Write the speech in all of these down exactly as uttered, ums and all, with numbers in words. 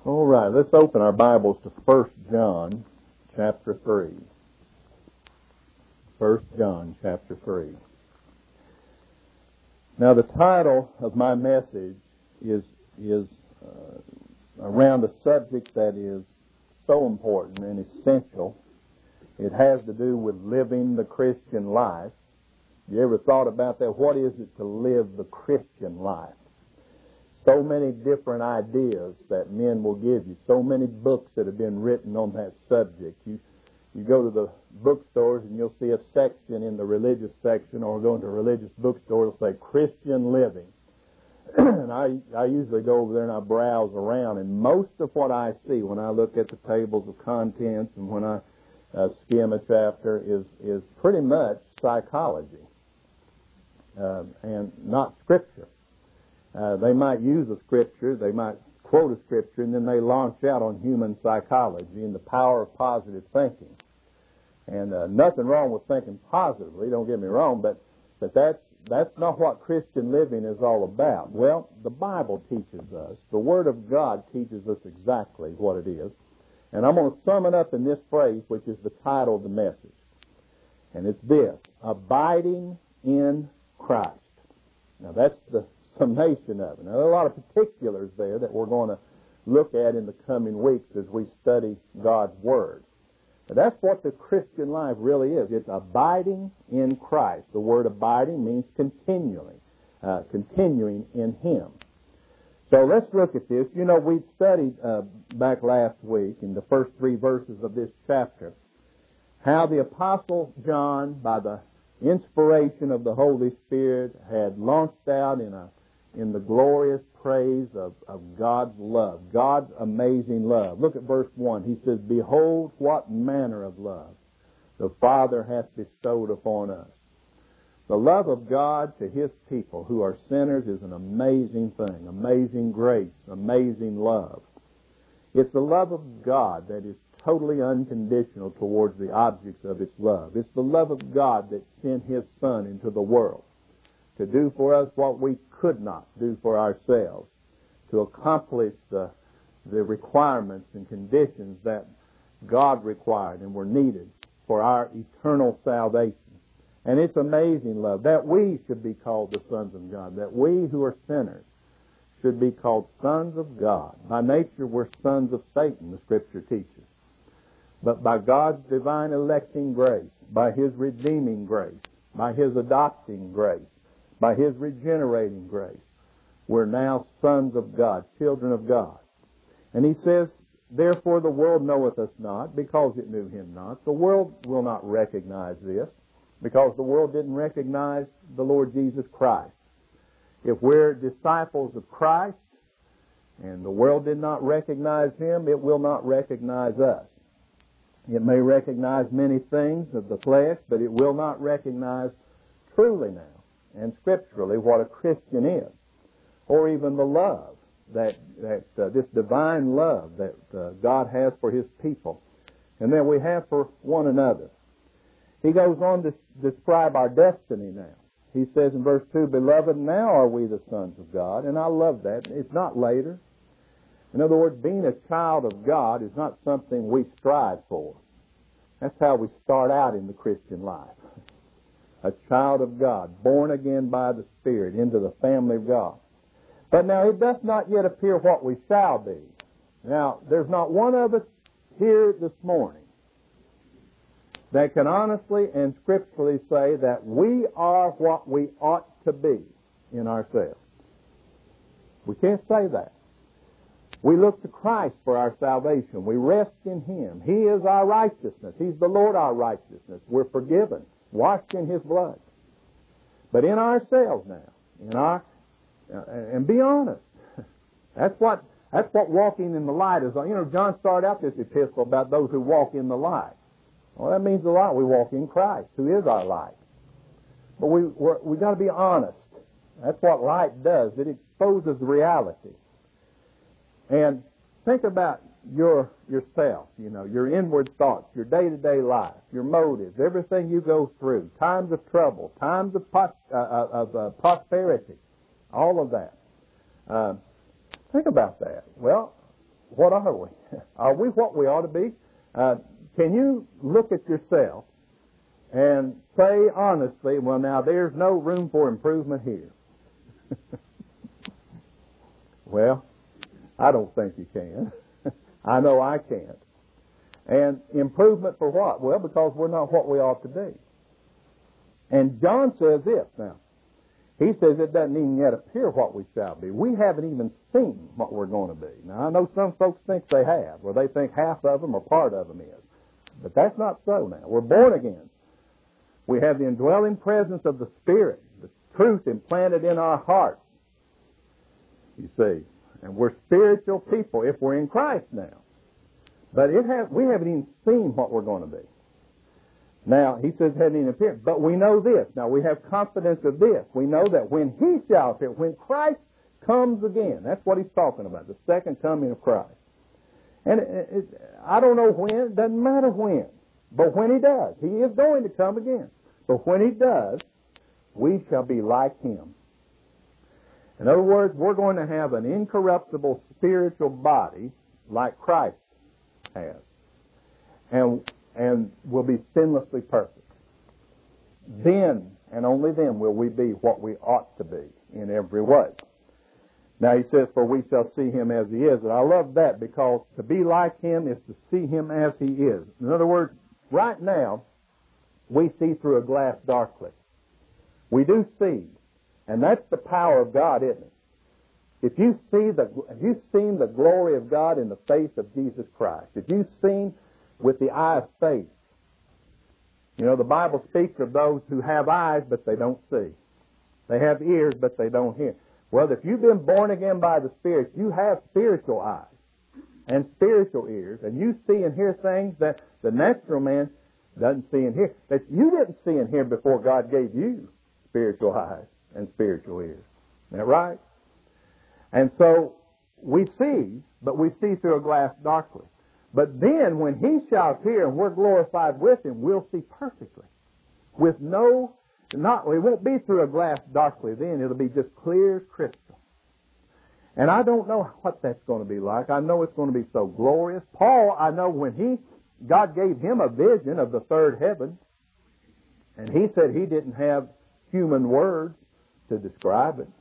All right, let's open our Bibles to First John chapter three. First John chapter three. Now the title of my message is is uh, around a subject that is so important and essential. It has to do with living the Christian life. You ever thought about that? What is it to live the Christian life? So many different ideas that men will give you. So many books that have been written on that subject. You you go to the bookstores and you'll see a section in the religious section, or go into a religious bookstore, it'll say Christian living. And I I usually go over there and I browse around, and most of what I see when I look at the tables of contents and when I uh, skim a chapter is, is pretty much psychology uh, and not Scripture. Uh, they might use a scripture, they might quote a scripture, and then they launch out on human psychology and the power of positive thinking. And uh, nothing wrong with thinking positively, don't get me wrong, but, but that's, that's not what Christian living is all about. Well, the Bible teaches us, the Word of God teaches us exactly what it is. And I'm going to sum it up in this phrase, which is the title of the message. And it's this: abiding in Christ. Now that's the summation of it. Now, there are a lot of particulars there that we're going to look at in the coming weeks as we study God's Word. But that's what the Christian life really is. It's abiding in Christ. The word abiding means continually, uh, continuing in Him. So let's look at this. You know, we studied uh, back last week in the first three verses of this chapter how the Apostle John, by the inspiration of the Holy Spirit, had launched out in a in the glorious praise of, of God's love, God's amazing love. Look at verse one. He says, "Behold, what manner of love the Father hath bestowed upon us." The love of God to His people who are sinners is an amazing thing, amazing grace, amazing love. It's the love of God that is totally unconditional towards the objects of its love. It's the love of God that sent His Son into the world to do for us what we could not do for ourselves, to accomplish the, the requirements and conditions that God required and were needed for our eternal salvation. And it's amazing love that we should be called the sons of God, that we who are sinners should be called sons of God. By nature, we're sons of Satan, the Scripture teaches. But by God's divine electing grace, by His redeeming grace, by His adopting grace, by His regenerating grace, we're now sons of God, children of God. And He says, "Therefore the world knoweth us not, because it knew Him not." The world will not recognize this, because the world didn't recognize the Lord Jesus Christ. If we're disciples of Christ, and the world did not recognize Him, it will not recognize us. It may recognize many things of the flesh, but it will not recognize truly now and scripturally what a Christian is, or even the love that that uh, this divine love that uh, God has for His people, and that we have for one another. He goes on to describe our destiny now. He says in verse two, "Beloved, now are we the sons of God." And I love that. It's not later. In other words, being a child of God is not something we strive for. That's how we start out in the Christian life. A child of God, born again by the Spirit into the family of God. But now it does not yet appear what we shall be. Now, there's not one of us here this morning that can honestly and scripturally say that we are what we ought to be in ourselves. We can't say that. We look to Christ for our salvation. We rest in Him. He is our righteousness. He's the Lord our righteousness. We're forgiven, washed in His blood. But in ourselves now, in our, and be honest, that's what that's what walking in the light is. You know, John started out this epistle about those who walk in the light. Well, that means a lot. We walk in Christ, who is our light. But we we're, we got to be honest. That's what light does. It exposes reality. And think about your yourself, you know, your inward thoughts, your day-to-day life, your motives, everything you go through, times of trouble, times of, pos- uh, of uh, prosperity, all of that. Uh, think about that. Well, what are we? Are we what we ought to be? Uh, can you look at yourself and say honestly, well, now there's no room for improvement here? Well, I don't think you can. I know I can't. And improvement for what? Well, because we're not what we ought to be. And John says this now. He says it doesn't even yet appear what we shall be. We haven't even seen what we're going to be. Now, I know some folks think they have, or they think half of them or part of them is. But that's not so now. We're born again. We have the indwelling presence of the Spirit, the truth implanted in our hearts. You see, and we're spiritual people if we're in Christ now. But it has, we haven't even seen what we're going to be. Now, he says it hasn't even appeared. But we know this. Now, we have confidence of this. We know that when he shall appear, when Christ comes again, that's what he's talking about, the second coming of Christ. And it, it, I don't know when, it doesn't matter when. But when he does, he is going to come again. But when he does, we shall be like him. In other words, we're going to have an incorruptible spiritual body like Christ has. And and will be sinlessly perfect. Then, and only then, will we be what we ought to be in every way. Now he says, for we shall see him as he is. And I love that because to be like him is to see him as he is. In other words, right now, we see through a glass darkly. We do see. And that's the power of God, isn't it? If you see the, if you've seen the glory of God in the face of Jesus Christ, if you've seen with the eye of faith. You know, the Bible speaks of those who have eyes, but they don't see. They have ears, but they don't hear. Well, if you've been born again by the Spirit, you have spiritual eyes and spiritual ears, and you see and hear things that the natural man doesn't see and hear, that you didn't see and hear before God gave you spiritual eyes and spiritual ears. Isn't that right? And so, we see, but we see through a glass darkly. But then, when he shall appear and we're glorified with him, we'll see perfectly. With no, not, it won't be through a glass darkly then. It'll be just clear as crystal. And I don't know what that's going to be like. I know it's going to be so glorious. Paul, I know when he, God gave him a vision of the third heaven, and he said he didn't have human words to describe it.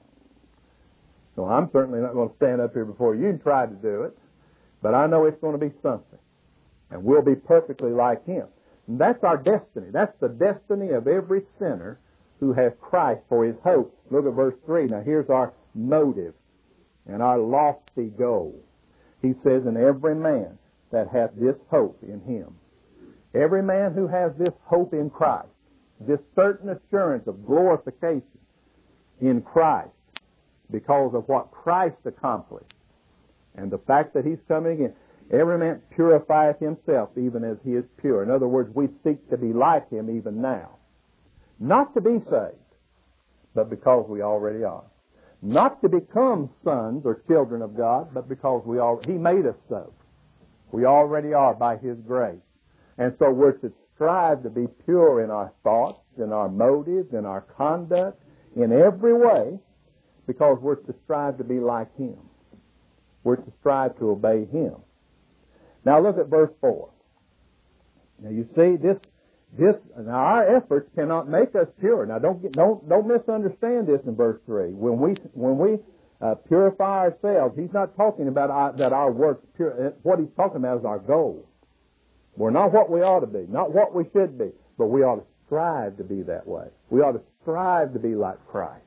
So I'm certainly not going to stand up here before you and try to do it. But I know it's going to be something. And we'll be perfectly like him. And that's our destiny. That's the destiny of every sinner who has Christ for his hope. Look at verse three. Now here's our motive and our lofty goal. He says, and every man that hath this hope in him. Every man who has this hope in Christ, this certain assurance of glorification in Christ because of what Christ accomplished, and the fact that he's coming again. Every man purifieth himself even as he is pure. In other words, we seek to be like him even now. Not to be saved, but because we already are. Not to become sons or children of God, but because we all, he made us so. We already are by his grace. And so we're to strive to be pure in our thoughts, in our motives, in our conduct, in every way, because we're to strive to be like him. We're to strive to obey him. Now look at verse four. Now you see, this, this, now our efforts cannot make us pure. Now don't get, don't, don't misunderstand this in verse three. When we, when we uh, purify ourselves, he's not talking about our, that our works pure. What he's talking about is our goal. We're not what we ought to be, not what we should be, but we ought to strive to be that way. We ought to strive to be like Christ.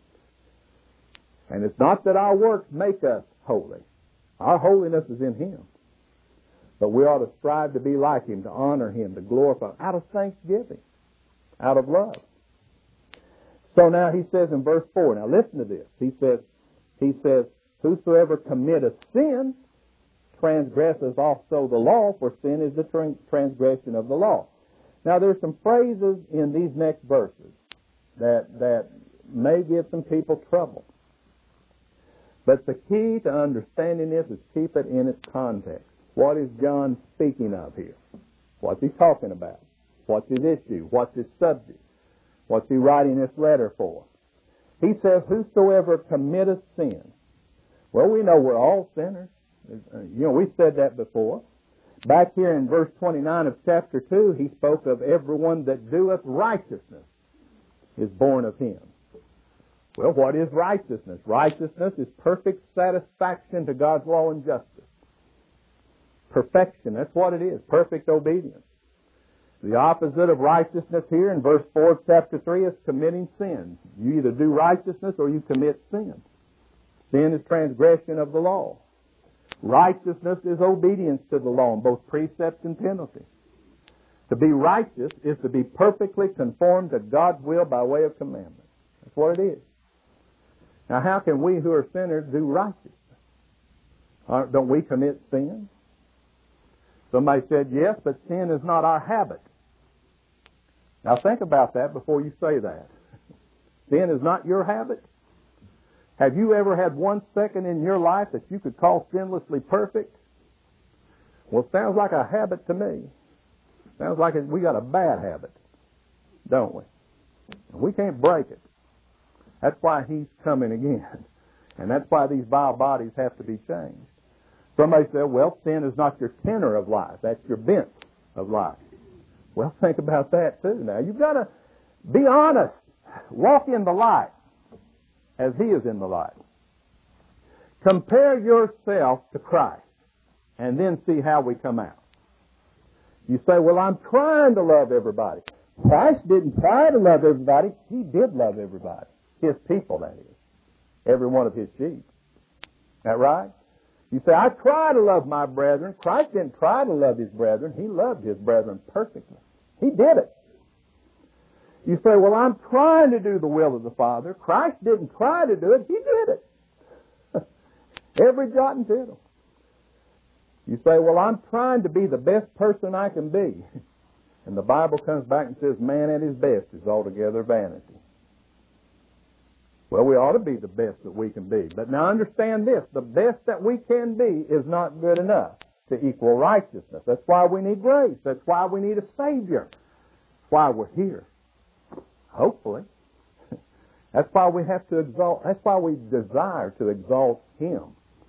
And it's not that our works make us holy. Our holiness is in him. But we ought to strive to be like him, to honor him, to glorify him, out of thanksgiving, out of love. So now he says in verse four, now listen to this. He says, he says, whosoever committeth sin transgresseth also the law, for sin is the transgression of the law. Now there's some phrases in these next verses that, that may give some people trouble. But the key to understanding this is keep it in its context. What is John speaking of here? What's he talking about? What's his issue? What's his subject? What's he writing this letter for? He says, whosoever committeth sin. Well, we know we're all sinners. You know, we said that before. Back here in verse twenty-nine of chapter two, he spoke of everyone that doeth righteousness is born of him. Well, what is righteousness? Righteousness is perfect satisfaction to God's law and justice. Perfection, that's what it is, perfect obedience. The opposite of righteousness here in verse four of chapter three is committing sin. You either do righteousness or you commit sin. Sin is transgression of the law. Righteousness is obedience to the law in both precept and penalty. To be righteous is to be perfectly conformed to God's will by way of commandment. That's what it is. Now, how can we who are sinners do righteousness? Aren't, don't we commit sin? Somebody said, yes, but sin is not our habit. Now, think about that before you say that. Sin is not your habit? Have you ever had one second in your life that you could call sinlessly perfect? Well, it sounds like a habit to me. Sounds like we got a bad habit, don't we? We can't break it. That's why he's coming again. And that's why these vile bodies have to be changed. Somebody said, well, sin is not your tenor of life. That's your bent of life. Well, think about that too. Now, you've got to be honest. Walk in the light as he is in the light. Compare yourself to Christ and then see how we come out. You say, well, I'm trying to love everybody. Christ didn't try to love everybody. He did love everybody. His people, that is. Every one of his sheep. Is that right? You say, I try to love my brethren. Christ didn't try to love his brethren. He loved his brethren perfectly. He did it. You say, well, I'm trying to do the will of the Father. Christ didn't try to do it. He did it. Every jot and tittle. You say, well, I'm trying to be the best person I can be. And the Bible comes back and says, man at his best is altogether vanity. Well, we ought to be the best that we can be. But now understand this, the best that we can be is not good enough to equal righteousness. That's why we need grace. That's why we need a Savior. That's why we're here. Hopefully. That's why we have to exalt, that's why we desire to exalt him.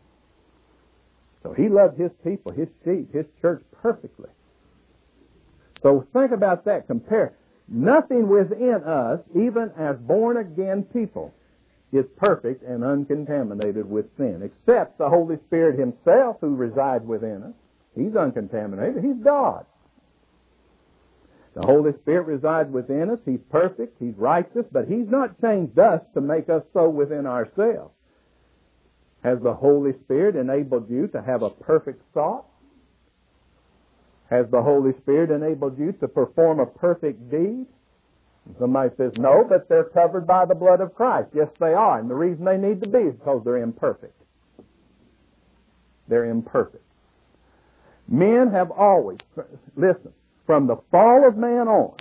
So he loved his people, his sheep, his church perfectly. So think about that. Compare. Nothing within us, even as born-again people, is perfect and uncontaminated with sin, except the Holy Spirit himself who resides within us. He's uncontaminated. He's God. The Holy Spirit resides within us. He's perfect. He's righteous. But he's not changed us to make us so within ourselves. Has the Holy Spirit enabled you to have a perfect thought? Has the Holy Spirit enabled you to perform a perfect deed? Somebody says, no, but they're covered by the blood of Christ. Yes, they are. And the reason they need to be is because they're imperfect. They're imperfect. Men have always, listen, from the fall of man on,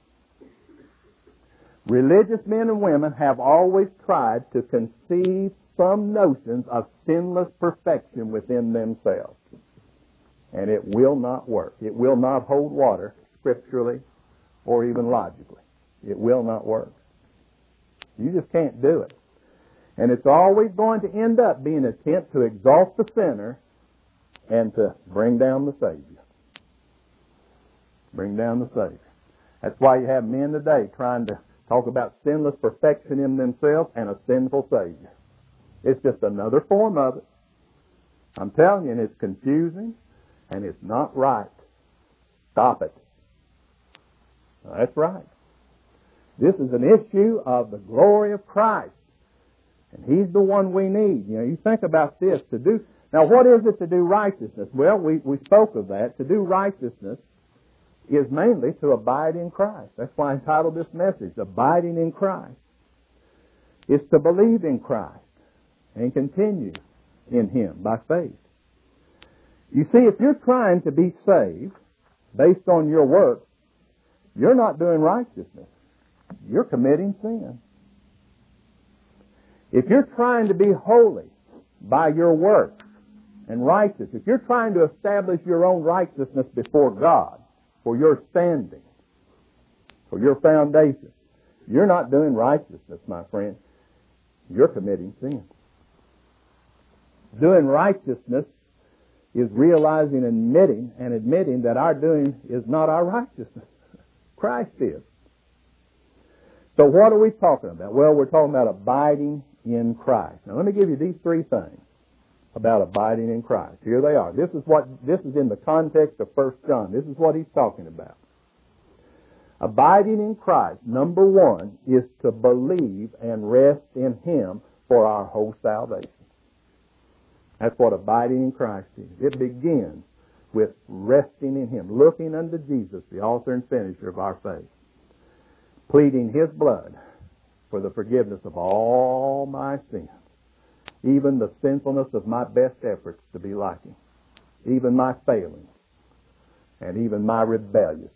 religious men and women have always tried to conceive some notions of sinless perfection within themselves. And it will not work. It will not hold water scripturally or even logically. It will not work. You just can't do it. And it's always going to end up being an attempt to exalt the sinner and to bring down the Savior. Bring down the Savior. That's why you have men today trying to talk about sinless perfection in themselves and a sinful Savior. It's just another form of it. I'm telling you, and it's confusing, and it's not right. Stop it. That's right. This is an issue of the glory of Christ. And he's the one we need. You know, you think about this. To do Now, what is it to do righteousness? Well, we, we spoke of that. To do righteousness is mainly to abide in Christ. That's why I entitled this message, Abiding in Christ. It's to believe in Christ and continue in him by faith. You see, if you're trying to be saved based on your works, you're not doing righteousness. You're committing sin. If you're trying to be holy by your works and righteous, if you're trying to establish your own righteousness before God for your standing, for your foundation, you're not doing righteousness, my friend. You're committing sin. Doing righteousness is realizing and admitting and admitting that our doing is not our righteousness. Christ is. So what are we talking about? Well, we're talking about abiding in Christ. Now let me give you these three things about abiding in Christ. Here they are. This is what this is in the context of First John. This is what he's talking about. Abiding in Christ, number one, is to believe and rest in Him for our whole salvation. That's what abiding in Christ is. It begins with resting in Him, looking unto Jesus, the author and finisher of our faith, pleading His blood for the forgiveness of all my sins, even the sinfulness of my best efforts to be like Him, even my failings, and even my rebelliousness.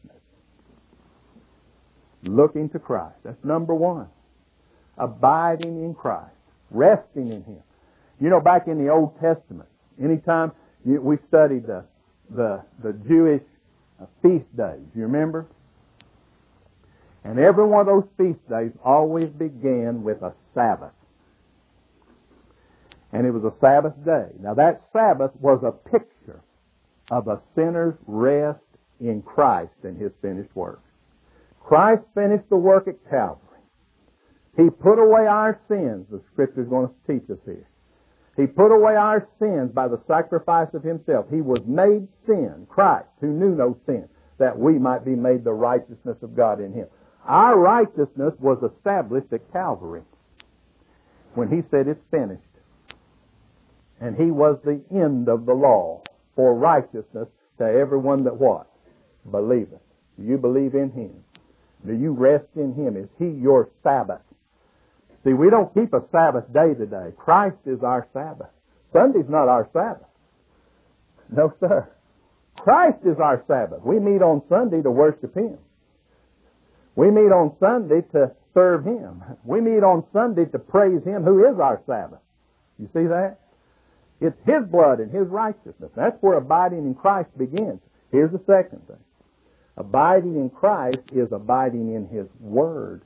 Looking to Christ. That's number one. Abiding in Christ. Resting in Him. You know, back in the Old Testament, anytime you, we studied the, the, the Jewish uh, feast days, you remember? And every one of those feast days always began with a Sabbath. And it was a Sabbath day. Now that Sabbath was a picture of a sinner's rest in Christ and His finished work. Christ finished the work at Calvary. He put away our sins, the Scripture is going to teach us here. He put away our sins by the sacrifice of Himself. He was made sin, Christ, who knew no sin, that we might be made the righteousness of God in Him. Our righteousness was established at Calvary when He said it's finished. And He was the end of the law for righteousness to everyone that what? Believeth. Do you believe in Him? Do you rest in Him? Is He your Sabbath? See, we don't keep a Sabbath day today. Christ is our Sabbath. Sunday's not our Sabbath. No, sir. Christ is our Sabbath. We meet on Sunday to worship Him. We meet on Sunday to serve Him. We meet on Sunday to praise Him who is our Sabbath. You see that? It's His blood and His righteousness. That's where abiding in Christ begins. Here's the second thing. Abiding in Christ is abiding in His Word.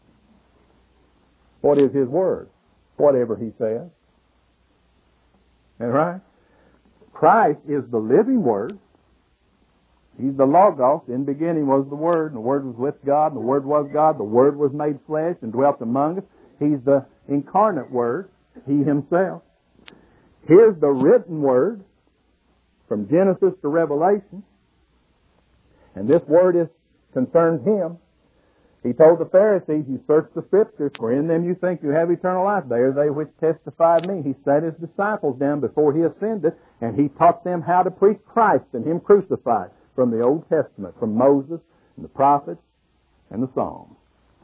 What is His Word? Whatever He says. That's right. Christ is the living Word. He's the Logos. In the beginning was the Word, and the Word was with God, and the Word was God. The Word was made flesh and dwelt among us. He's the incarnate Word, He Himself. Here's the written Word from Genesis to Revelation. And this Word is concerns Him. He told the Pharisees, you search the Scriptures, for in them you think you have eternal life. They are they which testify of me. He sat His disciples down before He ascended, and He taught them how to preach Christ and Him crucified from the Old Testament, from Moses and the prophets and the Psalms.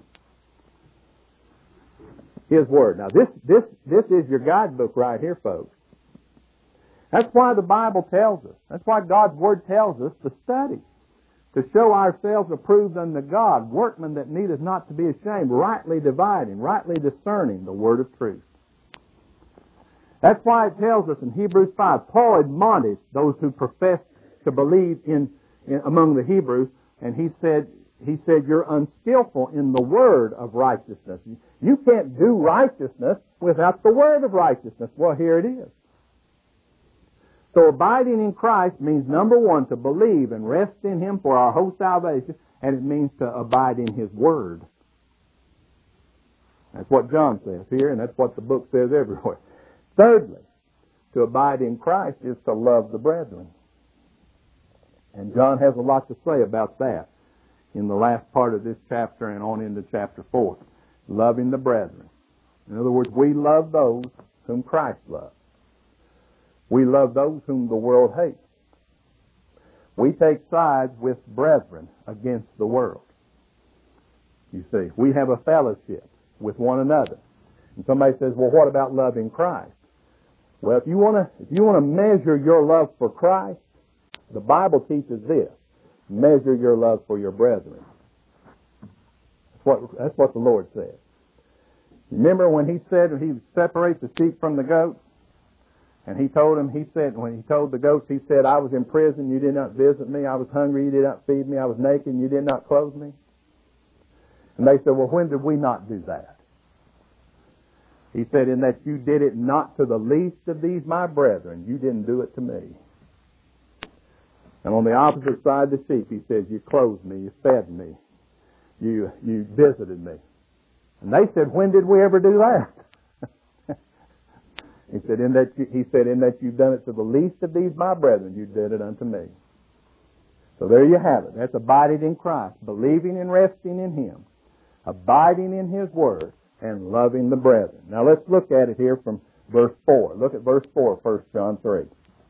His Word. Now this, this, this is your guidebook right here, folks. That's why the Bible tells us. That's why God's Word tells us to study. To show ourselves approved unto God, workmen that needeth not to be ashamed, rightly dividing, rightly discerning the word of truth. That's why it tells us in Hebrews five, Paul admonished those who profess to believe in, in among the Hebrews, and he said, he said, you're unskillful in the word of righteousness. You can't do righteousness without the word of righteousness. Well, here it is. So abiding in Christ means, number one, to believe and rest in Him for our whole salvation, and it means to abide in His Word. That's what John says here, and that's what the book says everywhere. Thirdly, to abide in Christ is to love the brethren. And John has a lot to say about that in the last part of this chapter and on into chapter four. Loving the brethren. In other words, we love those whom Christ loves. We love those whom the world hates. We take sides with brethren against the world. You see, we have a fellowship with one another. And somebody says, well, what about loving Christ? Well, if you want to, if you want to measure your love for Christ, the Bible teaches this. Measure your love for your brethren. That's what, that's what the Lord said. Remember when He said He would separate the sheep from the goats? And He told him, He said, when He told the goats, He said, I was in prison, you did not visit me. I was hungry, you did not feed me. I was naked, and you did not clothe me. And they said, well, when did we not do that? He said, in that you did it not to the least of these my brethren, you didn't do it to me. And on the opposite side of the sheep, he says, you clothed me, you fed me, you you visited me. And they said, when did we ever do that? he said, in that you, he said, in that you've done it to the least of these my brethren, you did it unto me. So there you have it. That's abiding in Christ, believing and resting in Him, abiding in His Word, and loving the brethren. Now let's look at it here from verse four. Look at verse four, First John three.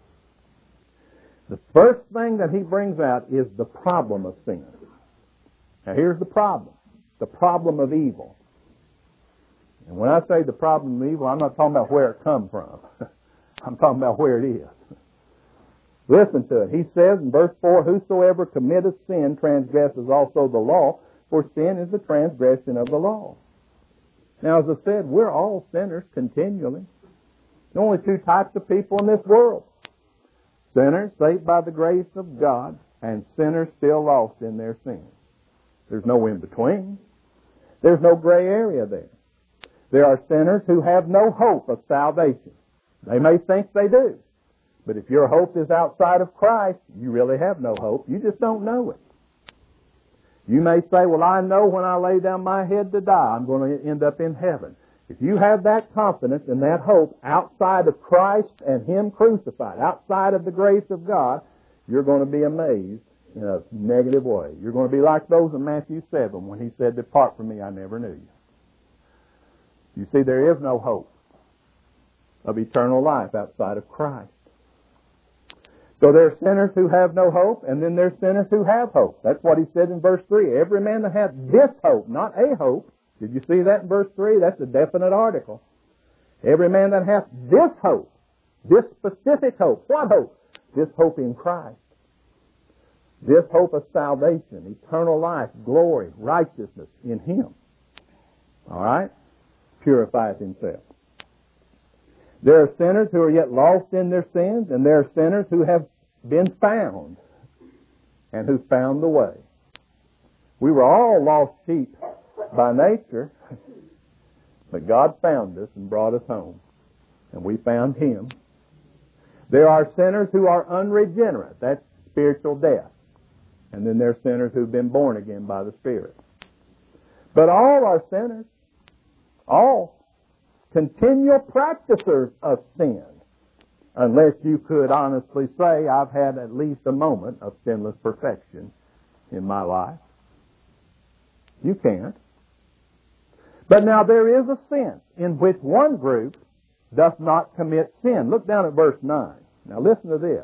The first thing that he brings out is the problem of sin. Now here's the problem. The problem of evil. And when I say the problem of evil, I'm not talking about where it comes from. I'm talking about where it is. Listen to it. He says in verse four, whosoever committeth sin transgresses also the law, for sin is the transgression of the law. Now, as I said, we're all sinners continually. There are only two types of people in this world. Sinners saved by the grace of God, and sinners still lost in their sins. There's no in between. There's no gray area there. There are sinners who have no hope of salvation. They may think they do. But if your hope is outside of Christ, you really have no hope. You just don't know it. You may say, well, I know when I lay down my head to die, I'm going to end up in heaven. If you have that confidence and that hope outside of Christ and Him crucified, outside of the grace of God, you're going to be amazed in a negative way. You're going to be like those in Matthew seven when He said, depart from me, I never knew you. You see, there is no hope of eternal life outside of Christ. So there are sinners who have no hope, and then there are sinners who have hope. That's what he said in verse three. Every man that hath this hope, not a hope. Did you see that in verse three? That's a definite article. Every man that hath this hope, this specific hope. What hope? This hope in Christ. This hope of salvation, eternal life, glory, righteousness in Him. All right? Purifieth himself. There are sinners who are yet lost in their sins, and there are sinners who have been found and who found the way. We were all lost sheep by nature, but God found us and brought us home, and we found Him. There are sinners who are unregenerate. That's spiritual death. And then there are sinners who've been born again by the Spirit. But all are sinners. All. Continual practicers of sin, unless you could honestly say, I've had at least a moment of sinless perfection in my life. You can't. But now there is a sense in which one group doth not commit sin. Look down at verse nine. Now listen to this.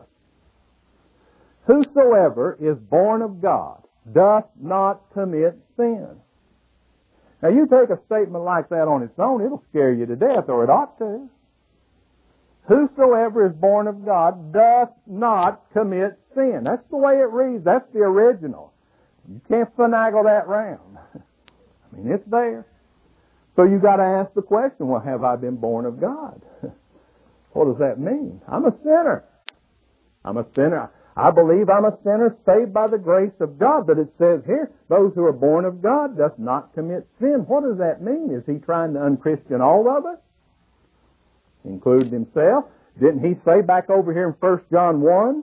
Whosoever is born of God doth not commit sin. Now, you take a statement like that on its own, it'll scare you to death, or it ought to. Whosoever is born of God doth not commit sin. That's the way it reads. That's the original. You can't finagle that round. I mean, it's there. So you've got to ask the question, well, have I been born of God? What does that mean? I'm a sinner. I'm a sinner. I believe I'm a sinner saved by the grace of God. But it says here, those who are born of God doth not commit sin. What does that mean? Is he trying to unchristian all of us? Including himself? Didn't he say back over here in First John one?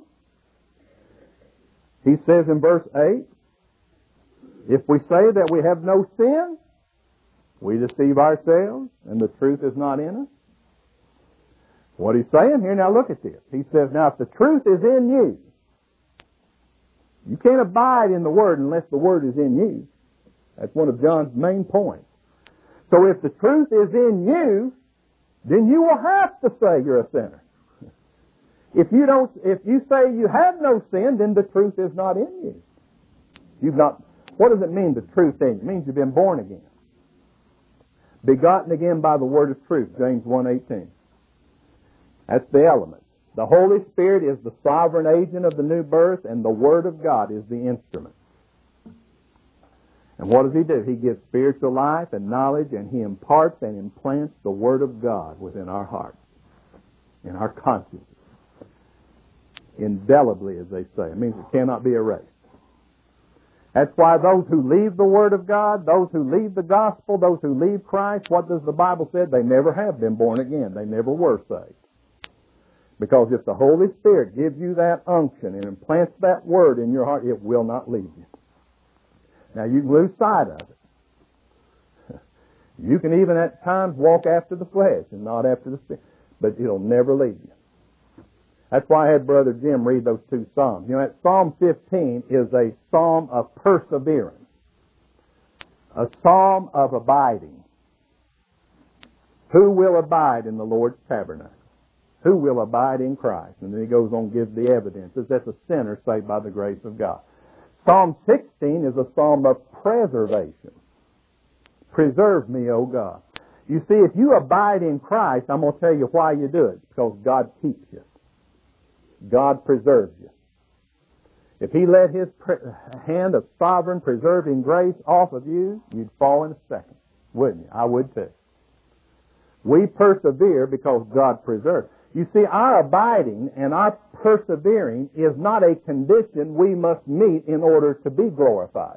He says in verse eight, if we say that we have no sin, we deceive ourselves and the truth is not in us. What he's saying here, now look at this. He says, now if the truth is in you, you can't abide in the Word unless the Word is in you. That's one of John's main points. So if the truth is in you, then you will have to say you're a sinner. If you don't, if you say you have no sin, then the truth is not in you. You've not. What does it mean, the truth in you? It means you've been born again. Begotten again by the word of truth, James one eighteen. That's the element. The Holy Spirit is the sovereign agent of the new birth, and the Word of God is the instrument. And what does He do? He gives spiritual life and knowledge, and He imparts and implants the Word of God within our hearts, in our consciences. Indelibly, as they say. It means it cannot be erased. That's why those who leave the Word of God, those who leave the gospel, those who leave Christ, what does the Bible say? They never have been born again. They never were saved. Because if the Holy Spirit gives you that unction and implants that word in your heart, it will not leave you. Now, you can lose sight of it. You can even at times walk after the flesh and not after the Spirit, but it'll never leave you. That's why I had Brother Jim read those two Psalms. You know, that Psalm fifteen is a psalm of perseverance, a psalm of abiding. Who will abide in the Lord's tabernacle? Who will abide in Christ? And then he goes on and gives the evidences. That's a sinner saved by the grace of God. Psalm sixteen is a psalm of preservation. Preserve me, O God. You see, if you abide in Christ, I'm going to tell you why you do it. Because God keeps you. God preserves you. If He let His pre- hand of sovereign preserving grace off of you, you'd fall in a second, wouldn't you? I would too. We persevere because God preserves. You see, our abiding and our persevering is not a condition we must meet in order to be glorified.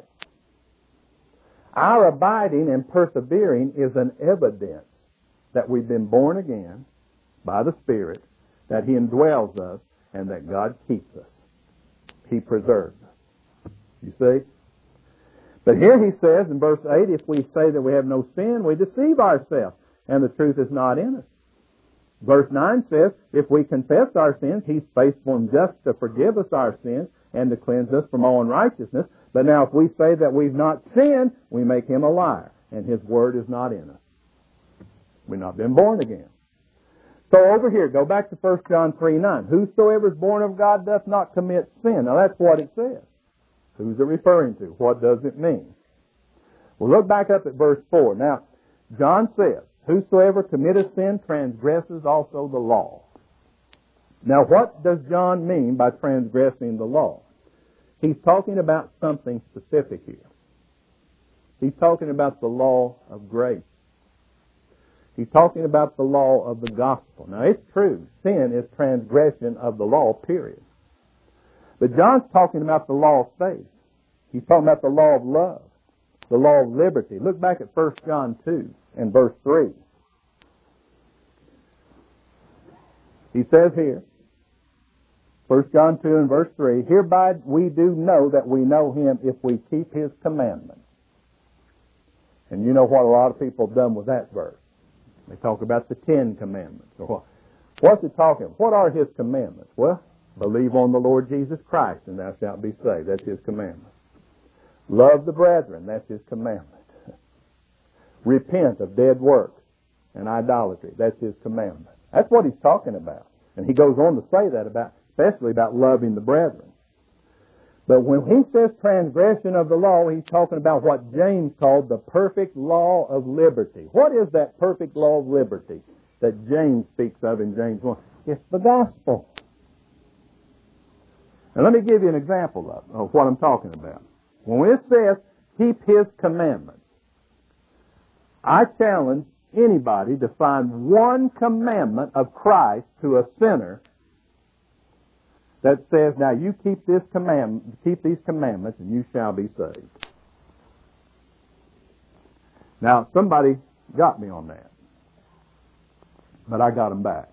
Our abiding and persevering is an evidence that we've been born again by the Spirit, that He indwells us, and that God keeps us. He preserves us. You see? But here he says in verse eight, if we say that we have no sin, we deceive ourselves, and the truth is not in us. Verse nine says, if we confess our sins, He's faithful and just to forgive us our sins and to cleanse us from all unrighteousness. But now if we say that we've not sinned, we make Him a liar, and His word is not in us. We've not been born again. So over here, go back to First John three nine. Whosoever is born of God doth not commit sin. Now that's what it says. Who's it referring to? What does it mean? Well, look back up at verse four. Now, John says, whosoever committeth sin transgresses also the law. Now, what does John mean by transgressing the law? He's talking about something specific here. He's talking about the law of grace. He's talking about the law of the gospel. Now, it's true. Sin is transgression of the law, period. But John's talking about the law of faith. He's talking about the law of love, the law of liberty. Look back at First John two and verse three. He says here, First John two and verse three, hereby we do know that we know Him if we keep His commandments. And you know what a lot of people have done with that verse. They talk about the Ten Commandments. What's it talking about? What are His commandments? Well, believe on the Lord Jesus Christ and thou shalt be saved. That's His commandment. Love the brethren. That's His commandment. Repent of dead works and idolatry. That's His commandment. That's what He's talking about. And He goes on to say that about, especially about loving the brethren. But when He says transgression of the law, He's talking about what James called the perfect law of liberty. What is that perfect law of liberty that James speaks of in James one? It's the gospel. And let me give you an example of, of what I'm talking about. When it says, keep His commandments, I challenge anybody to find one commandment of Christ to a sinner that says, now you keep this commandment, keep these commandments, and you shall be saved. Now, somebody got me on that, but I got them back.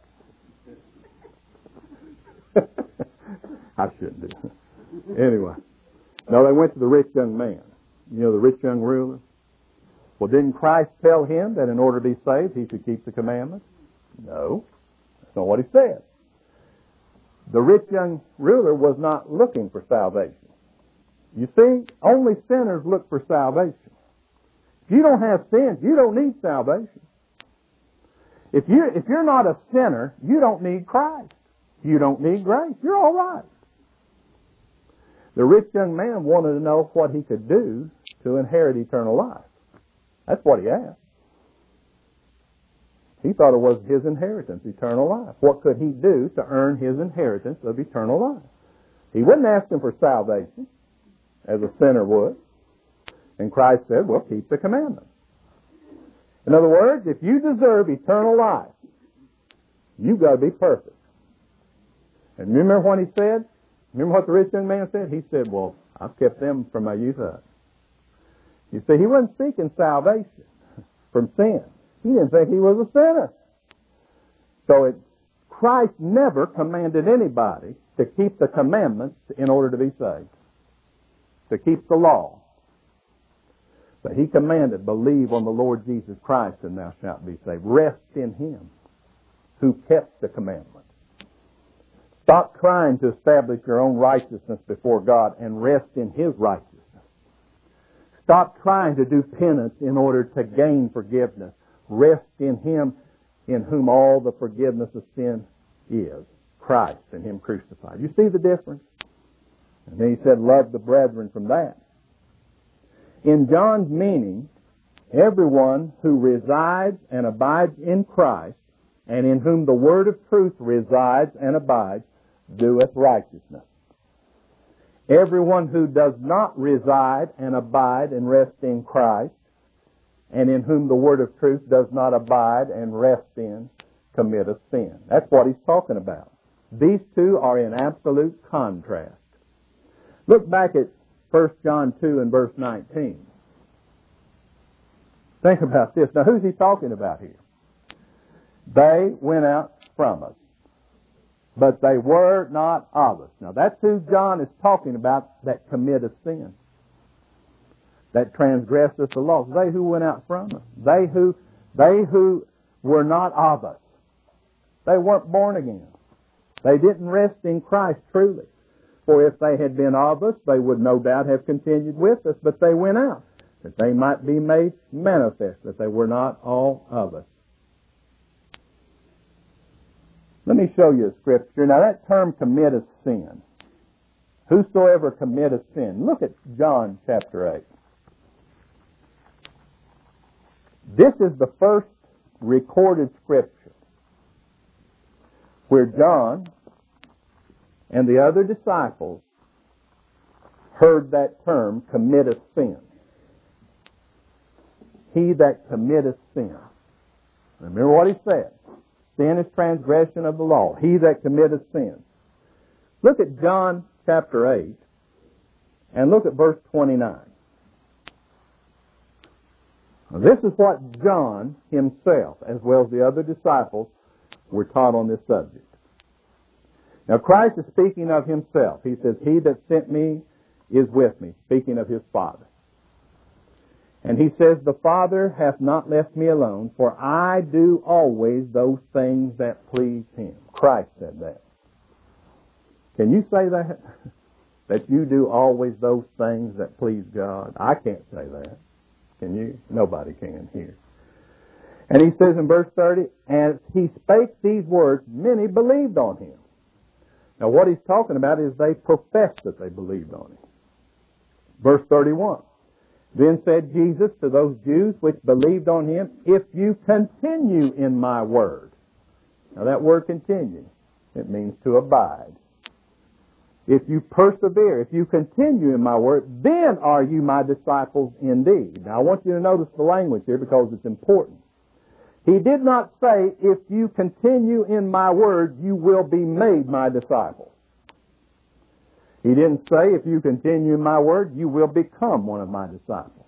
I shouldn't do. Anyway, no, they went to the rich young man. You know, the rich young ruler. Well, didn't Christ tell him that in order to be saved, he should keep the commandments? No, that's not what He said. The rich young ruler was not looking for salvation. You see, only sinners look for salvation. If you don't have sins, you don't need salvation. If you if you're not a sinner, you don't need Christ. You don't need grace. You're all right. The rich young man wanted to know what he could do to inherit eternal life. That's what he asked. He thought it was his inheritance, eternal life. What could he do to earn his inheritance of eternal life? He wouldn't ask him for salvation, as a sinner would. And Christ said, well, keep the commandments. In other words, if you deserve eternal life, you've got to be perfect. And remember what he said? Remember what the rich young man said? He said, well, I've kept them from my youth up. You see, he wasn't seeking salvation from sin. He didn't think he was a sinner. So it, Christ never commanded anybody to keep the commandments in order to be saved, to keep the law. But He commanded, believe on the Lord Jesus Christ and thou shalt be saved. Rest in Him who kept the commandments. Stop trying to establish your own righteousness before God and rest in His righteousness. Stop trying to do penance in order to gain forgiveness. Rest in Him in whom all the forgiveness of sin is, Christ and Him crucified. You see the difference? And then He said, love the brethren from that. In John's meaning, everyone who resides and abides in Christ, and in whom the word of truth resides and abides, doeth righteousness. Everyone who does not reside and abide and rest in Christ, and in whom the word of truth does not abide and rest in, committeth sin. That's what he's talking about. These two are in absolute contrast. Look back at First John two and verse nineteen. Think about this. Now, who's he talking about here? They went out from us, but they were not of us. Now, that's who John is talking about that committeth sin, that transgresseth the law. They who went out from us. They who, they who were not of us. They weren't born again. They didn't rest in Christ truly. For if they had been of us, they would no doubt have continued with us, but they went out, that they might be made manifest, that they were not all of us. Let me show you a scripture. Now that term committeth sin. Whosoever committeth sin. Look at John chapter eight. This is the first recorded scripture where John and the other disciples heard that term, committeth sin. He that committeth sin. Remember what he said. Sin is transgression of the law. He that committeth sin. Look at John chapter eight and look at verse twenty-nine. Now, this is what John himself, as well as the other disciples, were taught on this subject. Now Christ is speaking of himself. He says, he that sent me is with me, speaking of his Father. And he says, the Father hath not left me alone, for I do always those things that please him. Christ said that. Can you say that? That you do always those things that please God? I can't say that. Can you? Nobody can here. And he says in verse thirty, as he spake these words, many believed on him. Now what he's talking about is they professed that they believed on him. Verse thirty-one. Then said Jesus to those Jews which believed on him, if you continue in my word. Now that word continue, it means to abide. If you persevere, if you continue in my word, then are you my disciples indeed. Now I want you to notice the language here because it's important. He did not say, if you continue in my word, you will be made my disciples. He didn't say, if you continue in my word, you will become one of my disciples.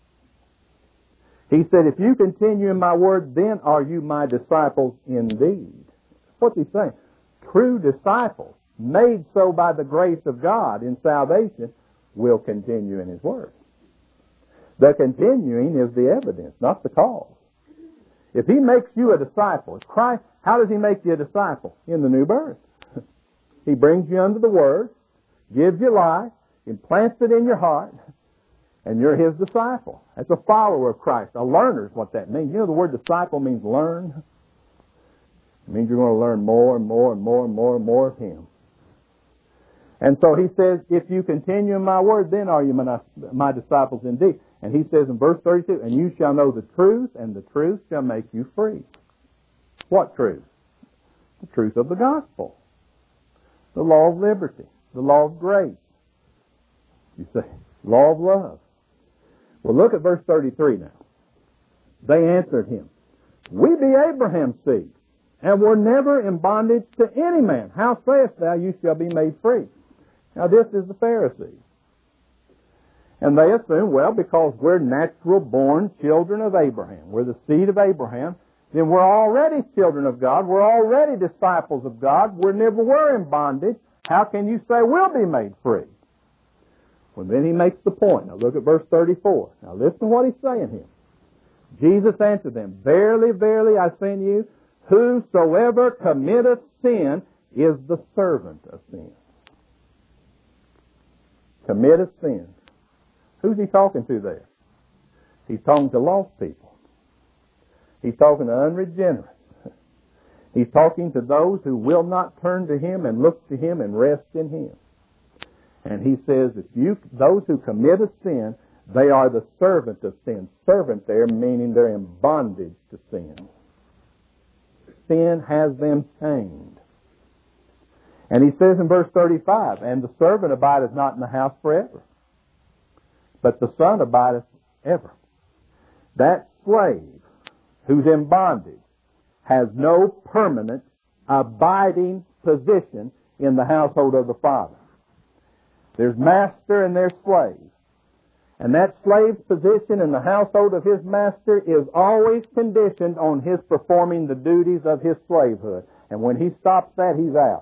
He said, if you continue in my word, then are you my disciples indeed. What's he saying? True disciples, made so by the grace of God in salvation, will continue in his word. The continuing is the evidence, not the cause. If he makes you a disciple, if Christ, how does he make you a disciple? In the new birth. He brings you under the word, gives you life, implants it in your heart, and you're his disciple. That's a follower of Christ. A learner is what that means. You know the word disciple means learn. It means you're going to learn more and more and more and more and more of him. And so he says, if you continue in my word, then are you my, my disciples indeed. And he says in verse thirty-two, and you shall know the truth, and the truth shall make you free. What truth? The truth of the gospel. The law of liberty. The law of grace. You say, law of love. Well, look at verse thirty-three now. They answered him, we be Abraham's seed, and were never in bondage to any man. How sayest thou, you shall be made free? Now this is the Pharisees. And they assume, well, because we're natural born children of Abraham, we're the seed of Abraham, then we're already children of God. We're already disciples of God. We never were in bondage. How can you say we'll be made free? Well, then he makes the point. Now look at verse thirty-four. Now listen to what he's saying here. Jesus answered them, Verily, verily, I say unto you, whosoever committeth sin is the servant of sin. Committeth sin. Who's he talking to there? He's talking to lost people. He's talking to unregenerate. He's talking to those who will not turn to Him and look to Him and rest in Him. And he says, if you, those who commit a sin, they are the servant of sin. Servant there meaning they're in bondage to sin. Sin has them chained. And he says in verse thirty-five, and the servant abideth not in the house forever, but the Son abideth ever. That slave who's in bondage has no permanent, abiding position in the household of the Father. There's master and there's slave. And that slave's position in the household of his master is always conditioned on his performing the duties of his slavehood. And when he stops that, he's out.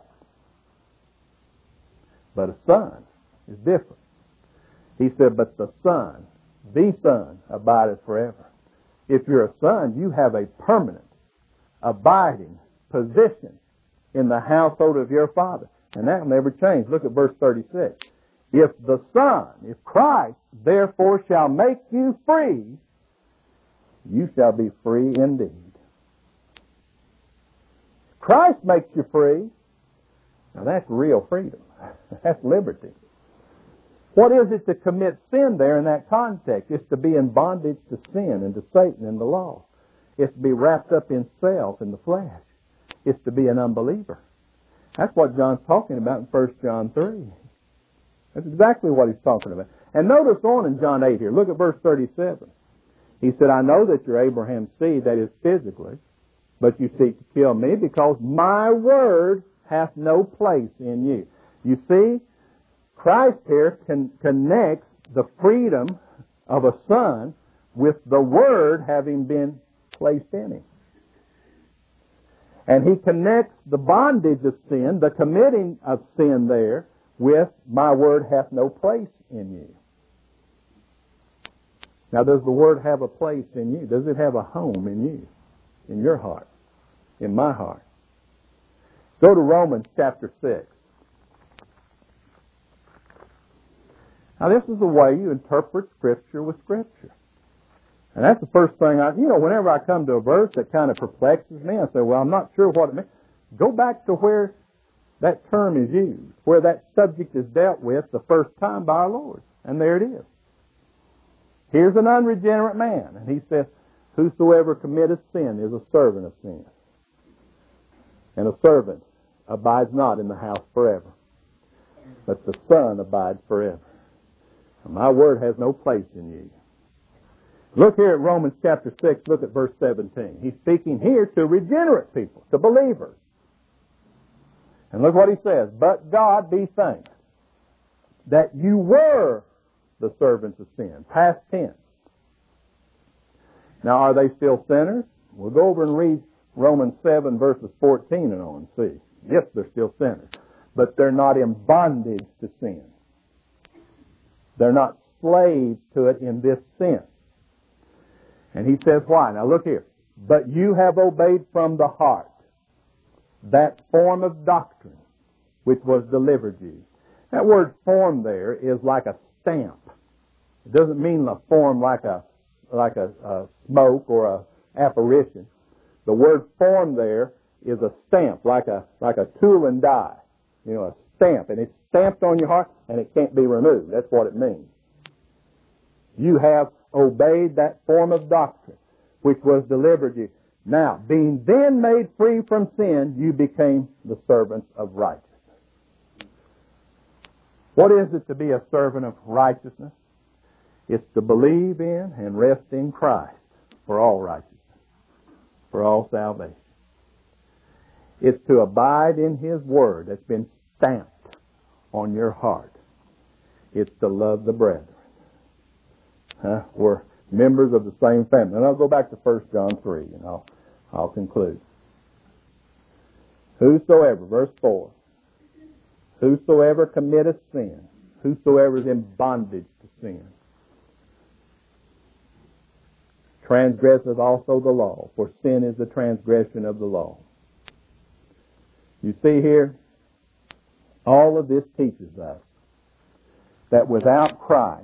But a son is different. He said, but the Son, the Son, abideth forever. If you're a son, you have a permanent, abiding position in the household of your Father. And that will never change. Look at verse thirty-six. If the Son, if Christ, therefore shall make you free, you shall be free indeed. Christ makes you free. Now that's real freedom. That's liberty. What is it to commit sin there in that context? It's to be in bondage to sin and to Satan and the law. It's to be wrapped up in self and the flesh. It's to be an unbeliever. That's what John's talking about in First John three. That's exactly what he's talking about. And notice on in John eight here. Look at verse thirty-seven. He said, I know that you're Abraham's seed, that is physically, but you seek to kill me because my word hath no place in you. You see, Christ here can, connects the freedom of a son with the word having been placed in him. And he connects the bondage of sin, the committing of sin there, with my word hath no place in you. Now, does the word have a place in you? Does it have a home in you? In your heart? In my heart? Go to Romans chapter six. Now, this is the way you interpret Scripture with Scripture. And that's the first thing I, you know, whenever I come to a verse that kind of perplexes me, I say, well, I'm not sure what it means. Go back to where that term is used, where that subject is dealt with the first time by our Lord. And there it is. Here's an unregenerate man, and he says, whosoever committeth sin is a servant of sin. And a servant abides not in the house forever, but the Son abides forever. And my word has no place in you. Look here at Romans chapter six, look at verse seventeen. He's speaking here to regenerate people, to believers. And look what he says, but God be thanked that you were the servants of sin. Past tense. Now, are they still sinners? We'll go over and read Romans seven verses fourteen and on and see. Yes, they're still sinners. But they're not in bondage to sin. They're not slaves to it in this sense. And he says why? Now look here. But you have obeyed from the heart that form of doctrine which was delivered you. That word form there is like a stamp. It doesn't mean a form like a like a, a smoke or a apparition. The word form there is a stamp, like a like a tool and die. You know, a stamp, and it's stamped on your heart, and it can't be removed. That's what it means. You have obeyed that form of doctrine which was delivered you. Now, being then made free from sin, you became the servants of righteousness. What is it to be a servant of righteousness? It's to believe in and rest in Christ for all righteousness, for all salvation. It's to abide in His Word that's been stamped on your heart. It's to love the brethren. Huh? We're members of the same family. And I'll go back to First John three, and I'll I'll conclude. Whosoever, verse four, whosoever committeth sin, whosoever is in bondage to sin, transgresseth also the law, for sin is the transgression of the law. You see here, all of this teaches us that without Christ,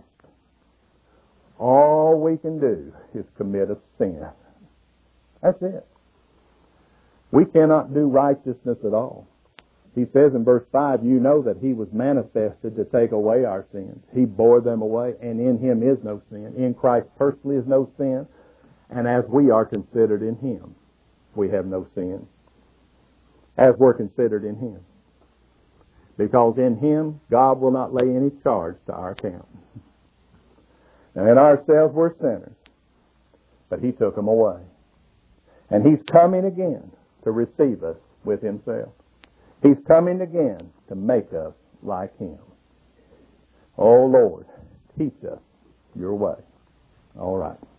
all we can do is commit a sin. That's it. We cannot do righteousness at all. He says in verse five, you know that He was manifested to take away our sins. He bore them away, and in Him is no sin. In Christ personally is no sin, and as we are considered in Him, we have no sin, as we're considered in Him. Because in Him, God will not lay any charge to our account. Now in ourselves we're sinners, but He took them away. And He's coming again to receive us with Himself. He's coming again to make us like Him. Oh Lord, teach us your way. All right.